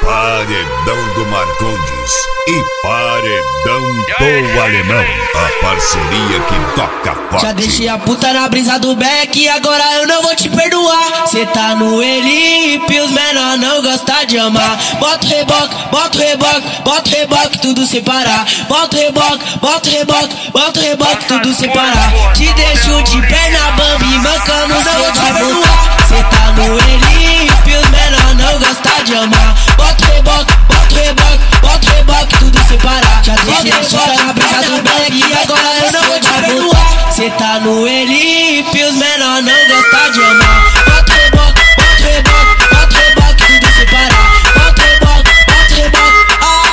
Paredão do Marcondes e Paredão do Alemão, a parceria que toca forte. Já deixei a puta na brisa do beck, agora eu não vou te perdoar. Cê tá no Elipe, os menor não gosta de amar. Bota o reboque, bota o reboque, bota o reboque, tudo sem parar. Bota o reboque, bota o reboque, bota o reboque, tudo sem parar. Te deixo de perna bamba e mancando, não vou te perdoar. Cê tá no Elipe, os menor não gosta de amar. Bota o reboque, bota o reboque, bota o reboque, tudo sem parar. Já deixei a puta na brisa do beck, agora eu não vou te perdoar. Cê tá no Elipe, os menor não gosta de amar. Bota o reboque, bota o reboque, bota o reboque, tudo sem parar. Bota o reboque, bota o reboque,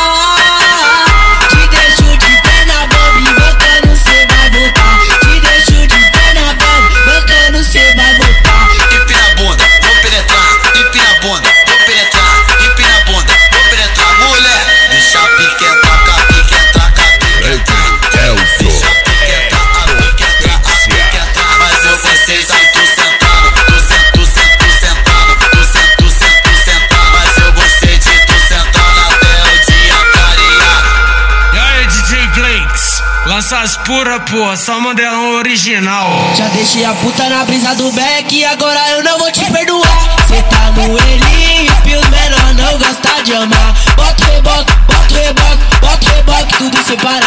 te deixo de perna bamba e mancando cê vai voltar. Te deixo de perna bamba, mancando cê vai voltar. Empina a bunda, vou penetrar. Empina a bunda, vou penetrar. Empina a bunda, vou penetrar. Mulher, deixa a pique entrar, a pique entrar, a pique entrar. Deixa a pique entrar, a pique entrar, a pique entrar. Mas eu vou ser tu sentando, tu sentando, tu sentando. Mas eu vou ser de tu sentando até o dia clarear. E aí, DJ Blakes, lança as pura, porra, só modelão original. Já deixei a puta na brisa do beck, agora eu não vou te perdoar. Cê tá no Elipe, os menor não gosta de amar. Bota o reboque, bota o reboque, bota o reboque, tudo sem parar.